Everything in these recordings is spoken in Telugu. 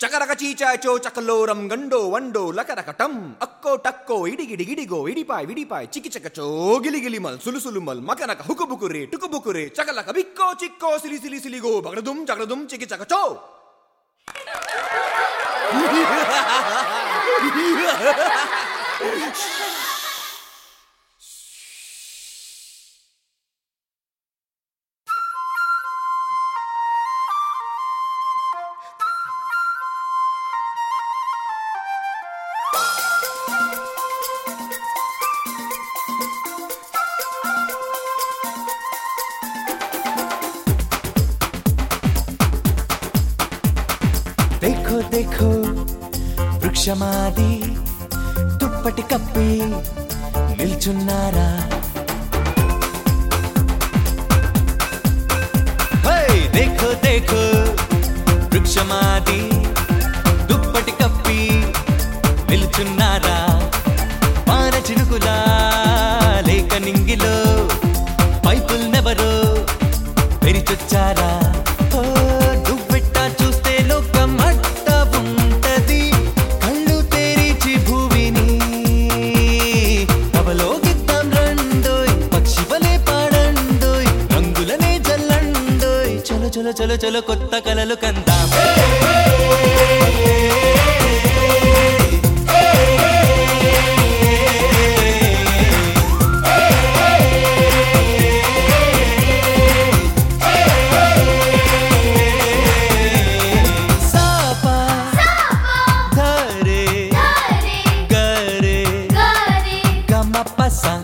చకరక చీచాచో చకలోరం గండో వండో లకరకటం అక్కో టక్కో ఇడిగిడిగిడిగో ఇడిపాయ్ విడిపాయ్ చికిచకచో గిలిగిలిమల్ సులుసులుమల్ మకనక హుకుబుకురే టుకుబుకురే చకలక బిక్కో చిక్కో సిలి సిలి సిలిగో బగడదుం చగడదుం చికిచకచో. देखो देखो వృక్షమాది దుప్పటి కప్పి నిల్చున్నారా. హే देखो देखो వృక్షమాది దుప్పటి కప్పి నిల్చున్నారా. వాన చినుకులా లేక నింగిలో పైపుల్నెవరో పెరిచొచ్చారా. చలో చలో చలో కొత్త కలలు కందాం. సాపా ధరే గరే గమపస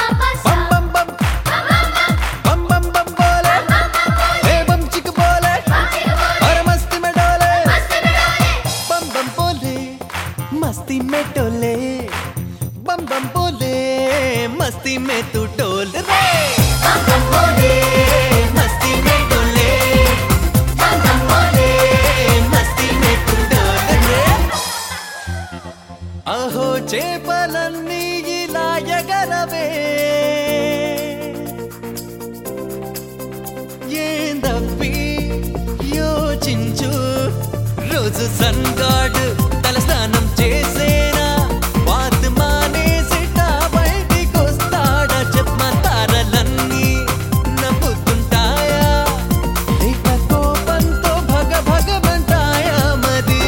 मस्ती में टोले बम बम बोले मस्ती में तू टोल रे. बम बम बोले मस्ती में टोले बम बम बोले मस्ती में तू टोल रे. अहो చేపలన్నీ ఇలా ఎగరవే ఏందప్పి యోచించు రోజు సన్గాడు తలస్నానం చేసేనా వాత్ మానేసిట బయటికొస్తాడా. చెప్పమంతారలన్నీ నవ్వుతుంటాయా లేక కోపంతో భగ భగమంటాయా. మరి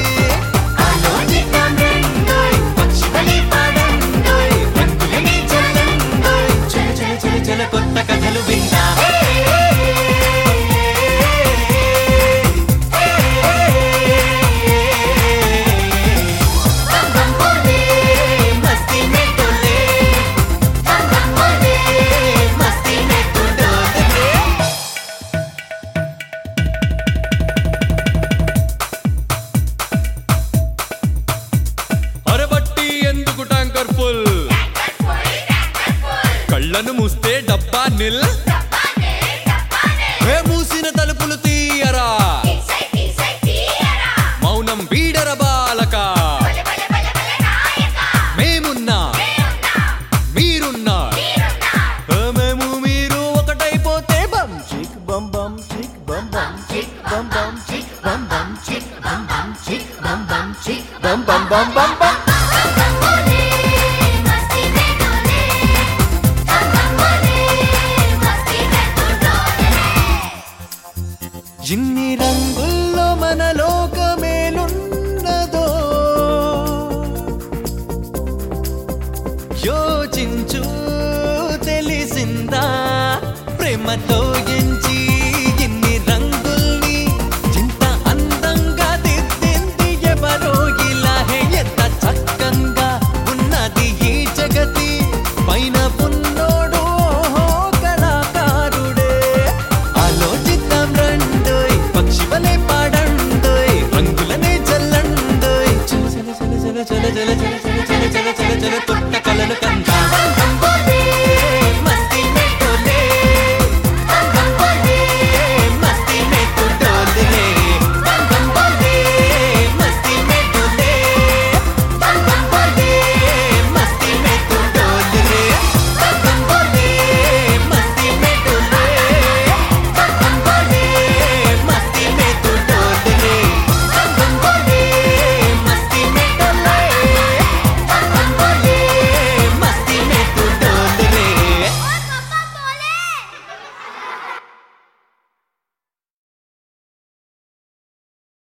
చల చల చల కొత్త కథలు విన్నా. కళ్ళను మూస్తే డబ్బా నిల్ మూసిన తలుపులు తీయరా మౌనం వీడర బాలక. మేమున్నా మీరున్నా మేము మీరు ఒకటైపోతే బం చిక్ బం బం చిక్ బం బం చిక్ బం బం చిక్ బం బం చిక్ బం బం చిక్ బం బం చిక్ బం బం బం బం బం. ఇన్ని రంగుల్లో మన లోకమేలున్నదో యోచించు తెలిసిందా. ప్రేమతో